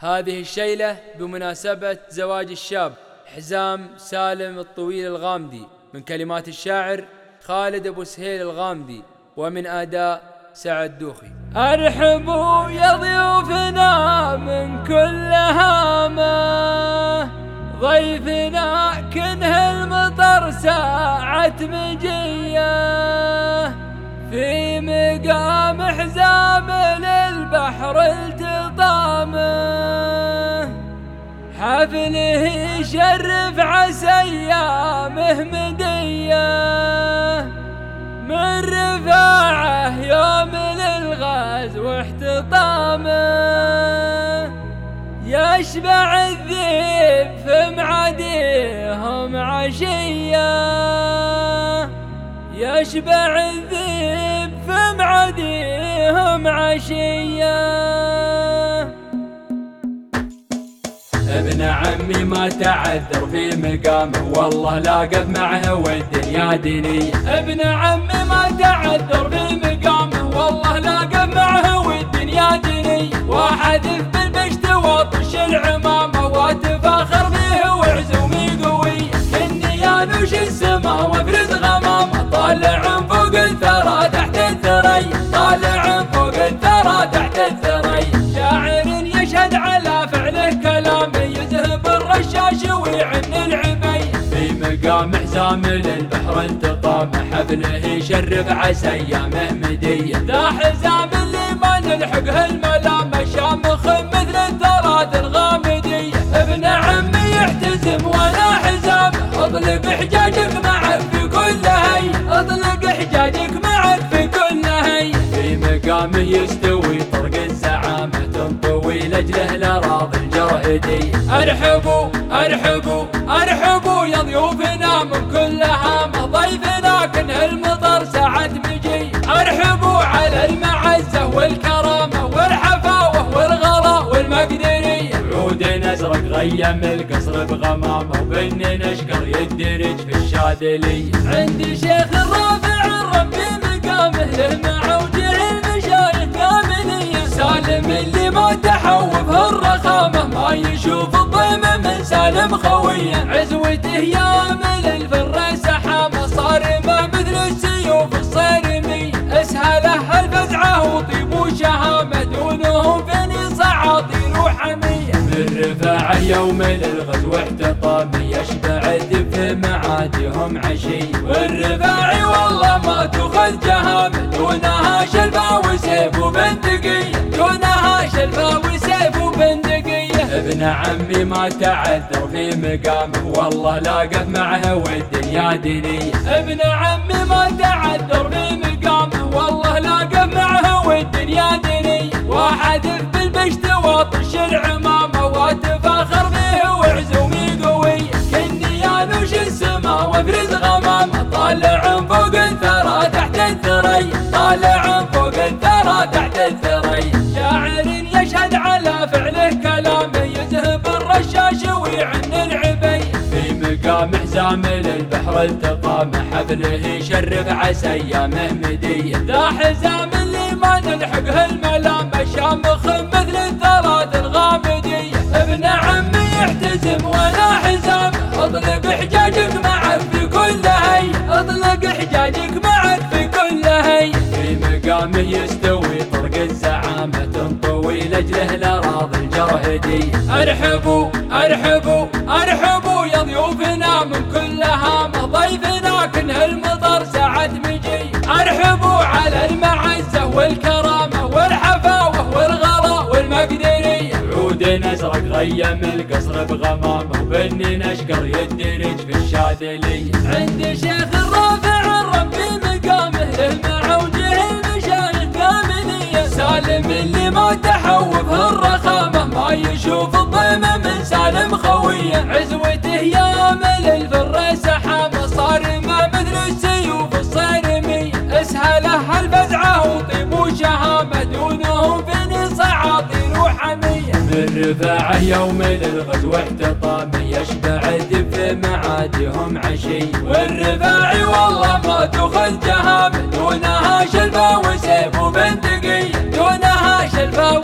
هذه الشيلة بمناسبة زواج الشاب حزام سالم الطويل الغامدي، من كلمات الشاعر خالد أبو سهيل الغامدي، ومن أداء سعد دوخي. أرحبوا يا ضيوفنا من كل هامة، ضيفنا كنه المطر ساعة مجيه، في مقام حزام للبحر التطامه، حفله يشرف عسى أيامه مديه، من رفاعه يوم للغاز واحتطامه، يشبع الذيب في معاديهم عشيه، يشبع الذيب في معاديهم عشيه. ابن عمي ما تعذر في مقامه، والله لاقف معه والدنيا دنية. ابن عمي ما تعذر في مقامه، والله لاقف معه والدنيا دنية، وحذف بالبشت وطش العمامة، واتفاخر فيه وعزومي قوية، كني يا نوش السما وافرز غمامة، طالع فوق الثرى تحت الثريا، طالع فوق الثرى تحت الثريا، شاعر يشهد على فعله كلامه، يذهب الرشاش ويعن العبي، في مقام حزام للبحر التطامه، حفله يشرف عسى ايامه مديه، ذا حزام اللي ما نلحقه الملامه، شامخ مثل الثرات الغامديه، ابن عمي يحتزم وانا حزامه، اطلق حجاجك معك في كل هي، اطلق حجاجك معك في كل هي، في مقامه يستوي طرق الزعامه، تنطوي لاجله الاراضي الجرهديه. ارحبوا ارحبوا ارحبوا يا ضيوفنا من كل هامه، ضيفنا كنه المطر ساعة مجي، ارحبوا على المعزه والكرامه والحفاوه والغلا والمقدريه، عود ازرق غيم القصر بغمامه، وبن نشكر يدرج في الشاذليه، عندي شيخ الرافع الربي مقامه، له معوجه المشايخ كامليه، سالم اللي ما تحوفه الرخامه، ما يشوف الضيمه من سالم خويه، عزوته يامل الفر سحامه، صارمه مثل السيوف الصارميه، اسهله الفزعه وطيب وشهامه، دونهم فيني صعاطير وحميه، من رفاعه يوم للغزو احتطامه، يشبع الدب في معادهم عشيه، والرفاعي والله ما تاخذ جهامه، دونها شلفه وسيف وبندقيه، دونها شلفه وسيف وبندقيه، ابن عمي ما تعذر في مقامه، والله لاقف معه والدنيا دنية. ابن عمي ما تعذر في مقامه، والله لاقف معه والدنيا دنية، وحذف بالبشت وطش العمامة، واتفاخر فيه وعزومي قوية، كني يا نوش السما وافرز غمامة، طالع فوق الثرى تحت الثريا، طالع فوق الثرى تحت الثريا، شاعر يشهد على فعله كلامه، يذهب الرشاش ويعن العبي، في مقام حزام للبحر التطامه، حفله يشرف عسى ايامه مديه، ذا حزام اللي ما نلحقه الملامه، شامخ مثل الثرات الغامديه، ابن عمي يحتزم وانا حزامه، اطلق حجاجك معك في كل هي، اطلق حجاجك معك في كل هي، في مقامه يستوي طرق الزعامه، تنطوي لاجله الاراضي الجرهديه. ارحبوا ارحبوا ارحبوا يا ضيوفنا من كل هامه، ضيفنا كنه المطر ساعة مجي، ارحبوا على المعزه والكرامه والحفاوه والغلا والمقدريه، عود ازرق غيم القصر بغمامه، وبن نشكر يدرج في الشاذليه، عندي شيخ الرافع الربي مقامه، له معوجه المشايخ كامليه، سالم اللي ما تحوفه الرخامه، ما يشوف الضيمه من سالم خويه، عزوته يامل الفر سحامه، صارمه مثل السيوف الصارميه، اسهله الفزعه وطيب وشهامه، دونهم فيني صعاطير وحميه، من رفاعه يوم للغزو احتطامه، يشبع الدب في معادهم عشيه، والرفاعي والله ما تاخذ جهامه، دونها شلفه وسيف وبندقيه، دونها شلفه